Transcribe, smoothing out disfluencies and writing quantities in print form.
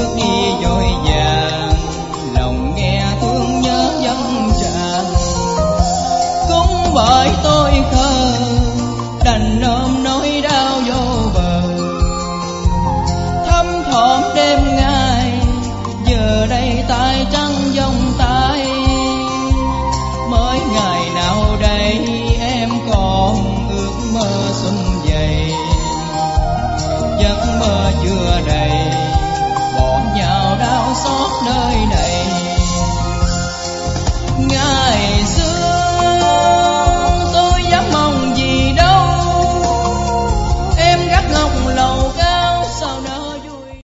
bước đi vội vàng, lòng nghe thương nhớ dâng tràn. Cũng bởi tôi khờ đành ôm nỗi đau vô bờ, thấm thỏm đêm ngày giờ đây tay trắng vòng tay. Mới ngày nào đây em còn ước mơ xuân về, giấc mơ chưa đầy bỏ nhau đau xót nơi